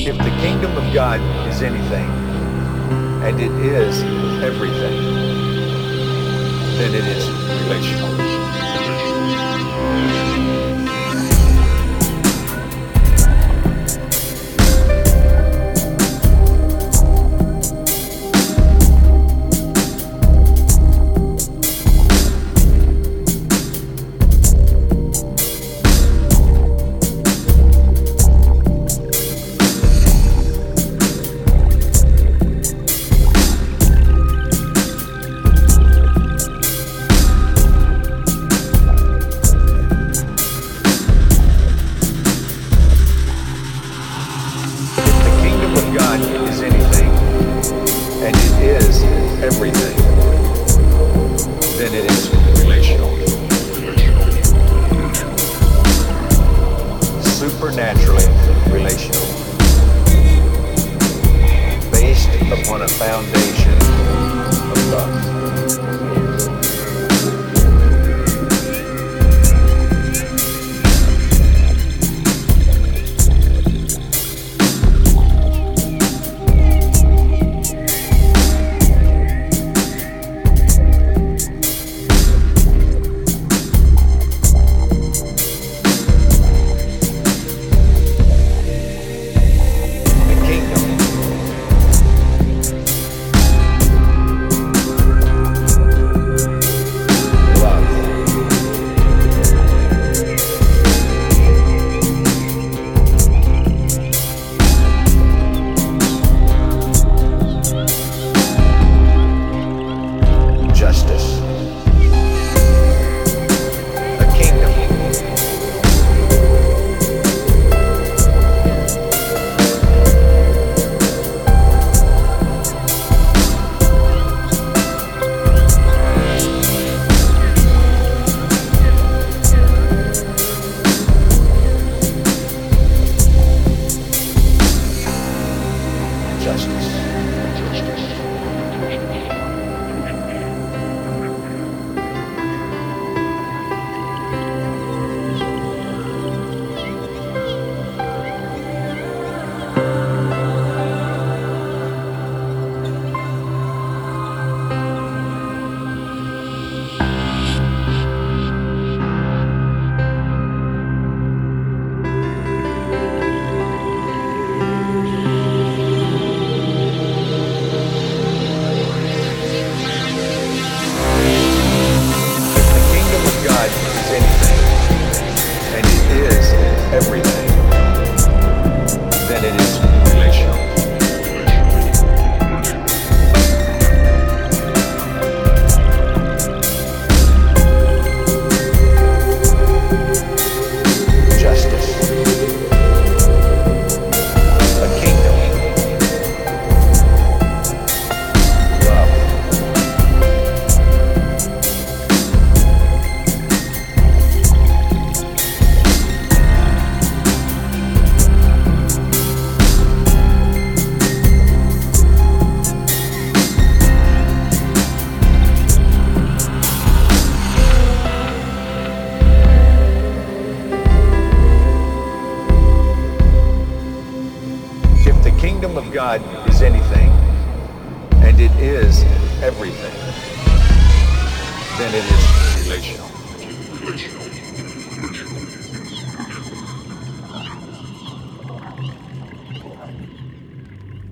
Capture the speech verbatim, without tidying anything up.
If the kingdom of God is anything, and it is everything, then it is relational. God is anything, and it is everything, then it is relational. Supernaturally relational. Based upon a foundation of love. Everything, then it is relational. Justice, a kingdom, love. If the kingdom of God is anything, and it is everything, then it is relational.